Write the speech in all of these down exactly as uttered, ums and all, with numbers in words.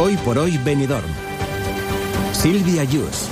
Hoy por hoy Benidorm. Silvia Yus.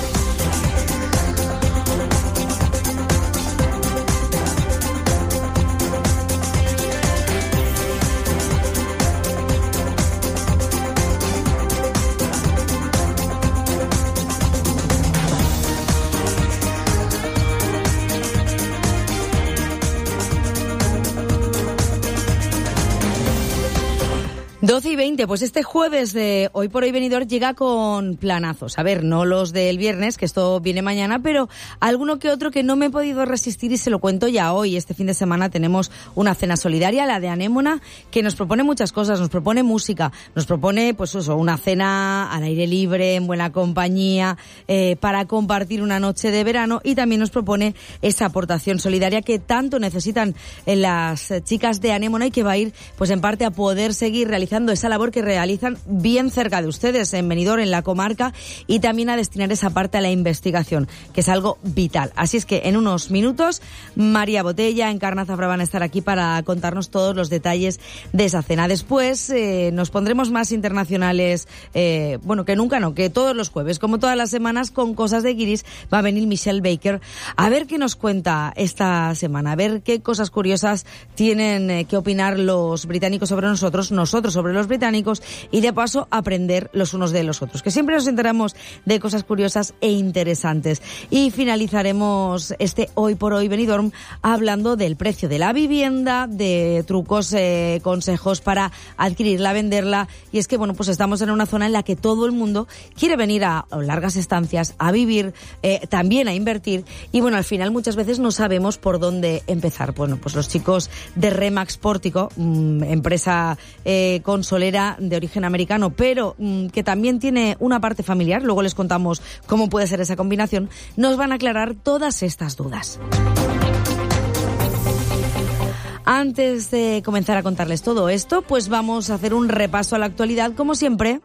doce y veinte, pues este jueves de Hoy por Hoy Benidorm llega con planazos. A ver, no los del viernes, que esto viene mañana, pero alguno que otro que no me he podido resistir y se lo cuento ya hoy. Este fin de semana tenemos una cena solidaria, la de Anémona, que nos propone muchas cosas. Nos propone música, nos propone, pues eso, una cena al aire libre, en buena compañía, eh, para compartir una noche de verano, y también nos propone esa aportación solidaria que tanto necesitan eh, las chicas de Anémona y que va a ir, pues en parte, a poder seguir realizando esa labor que realizan bien cerca de ustedes, en Benidorm, en la comarca, y también a destinar esa parte a la investigación, que es algo vital. Así es que en unos minutos María Botella, Encarna Zafra van a estar aquí para contarnos todos los detalles de esa cena. Después eh, nos pondremos más internacionales, eh, bueno, que nunca no, que todos los jueves, como todas las semanas, con cosas de guiris. Va a venir Michelle Baker a ver qué nos cuenta esta semana, a ver qué cosas curiosas tienen eh, que opinar los británicos sobre nosotros, nosotros sobre los británicos, y de paso aprender los unos de los otros, que siempre nos enteramos de cosas curiosas e interesantes. Y finalizaremos este Hoy por Hoy Benidorm hablando del precio de la vivienda, de trucos, eh, consejos para adquirirla, venderla. Y es que, bueno, pues estamos en una zona en la que todo el mundo quiere venir a, a largas estancias, a vivir, eh, también a invertir, y bueno, al final muchas veces no sabemos por dónde empezar. Bueno, pues los chicos de Remax Pórtico, mmm, empresa eh, consolera de origen americano, pero mmm, que también tiene una parte familiar, luego les contamos cómo puede ser esa combinación, nos van a aclarar todas estas dudas. Antes de comenzar a contarles todo esto, pues vamos a hacer un repaso a la actualidad, como siempre,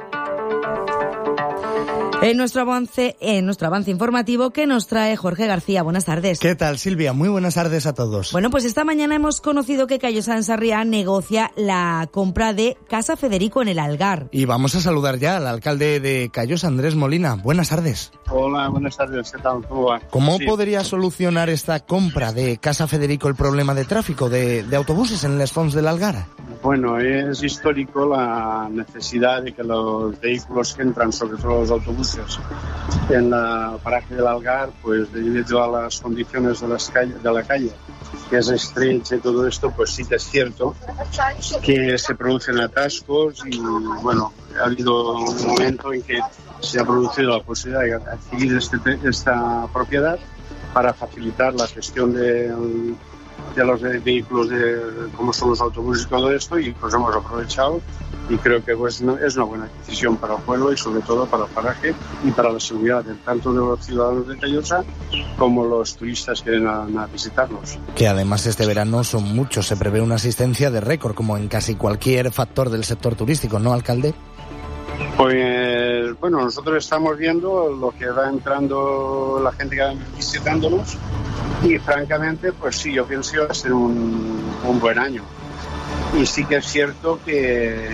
En nuestro avance, en nuestro avance informativo que nos trae Jorge García. Buenas tardes. ¿Qué tal, Silvia? Muy buenas tardes a todos. Bueno, pues esta mañana hemos conocido que Callosa de en Sarriá negocia la compra de Casa Federico en el Algar. Y vamos a saludar ya al alcalde de Callosa, Andrés Molina. Buenas tardes. Hola, buenas tardes. ¿Qué tal? ¿Cómo va? ¿Cómo sí. podría solucionar esta compra de Casa Federico el problema de tráfico de, de autobuses en les fonts del Algar? Bueno, es histórico la necesidad de que los vehículos que entran, sobre todo los autobuses, en la paraje del Algar, pues debido a las condiciones de, las calle, de la calle, que es estrecha y todo esto, pues sí que es cierto que se producen atascos y, bueno, ha habido un momento en que se ha producido la posibilidad de adquirir este, esta propiedad para facilitar la gestión de, de los vehículos, de como son los autobuses y todo esto, y pues hemos aprovechado, y creo que pues, es una buena decisión para el pueblo y sobre todo para el paraje y para la seguridad tanto de los ciudadanos de Callosa como los turistas que vienen a, a visitarnos. Que además este verano son muchos, se prevé una asistencia de récord como en casi cualquier factor del sector turístico, ¿no, alcalde? Pues bueno, nosotros estamos viendo lo que va entrando la gente que va visitándonos y francamente pues sí, yo pienso que va a ser un, un buen año. Y sí que es cierto que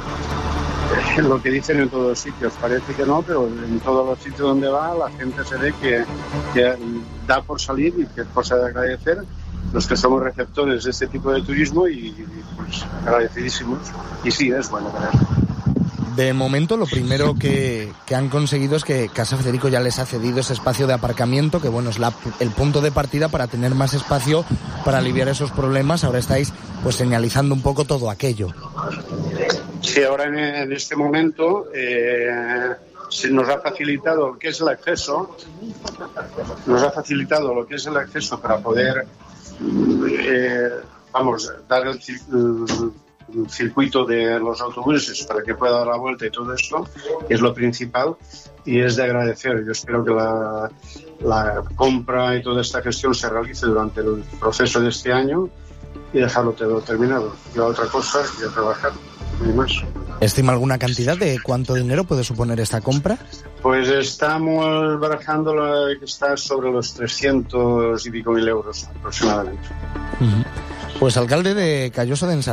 eh, lo que dicen en todos los sitios, parece que no, pero en todos los sitios donde va la gente se ve que, que da por salir y que es cosa de agradecer los que somos receptores de este tipo de turismo y, y pues agradecidísimos. Y sí, es bueno ver. De momento lo primero que, que han conseguido es que Casa Federico ya les ha cedido ese espacio de aparcamiento, que bueno, es la, el punto de partida para tener más espacio para aliviar esos problemas. Ahora estáis pues señalizando un poco todo aquello. Sí, ahora en, en este momento eh, se nos ha facilitado lo que es el acceso, nos ha facilitado lo que es el acceso para poder, eh, vamos, dar el, el el circuito de los autobuses para que pueda dar la vuelta y todo esto, que es lo principal, y es de agradecer. Yo espero que la, la compra y toda esta gestión se realice durante el proceso de este año y dejarlo todo terminado. Y la otra cosa es ir a trabajar, y más. ¿Estima alguna cantidad de cuánto dinero puede suponer esta compra? Pues estamos barajando la que está sobre los trescientos y pico mil euros aproximadamente. Uh-huh. Pues alcalde de Callosa de en Sarriá,